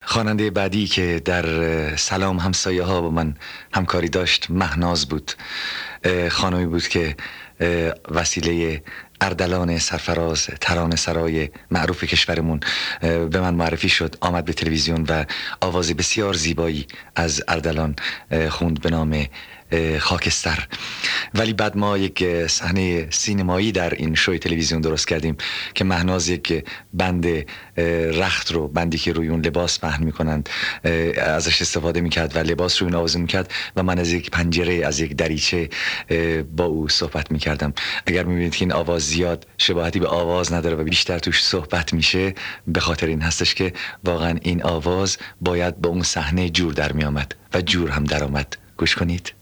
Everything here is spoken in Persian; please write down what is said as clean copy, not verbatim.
خواننده بعدی که در سلام همسایه ها با من همکاری داشت مهناز بود. خانمی بود که وسیله اردلان سرفراز ترانه سرای معروف کشورمون به من معرفی شد. آمد به تلویزیون و آواز بسیار زیبایی از اردلان خوند به نام خاکستر. ولی بعد ما یک صحنه سینمایی در این شوی تلویزیون درست کردیم که مهناز یک بند رخت رو، بندی که روی اون لباس پهن میکنند، ازش استفاده میکرد و لباس روی اون آویزون میکرد و من از یک پنجره، از یک دریچه با او صحبت میکردم. اگر میبینید که این آواز زیاد شباهتی به آواز نداره و بیشتر توش صحبت میشه، به خاطر این هستش که واقعا این آواز باید با اون صحنه جور در میامد و جور هم در آمد. گوش کنید.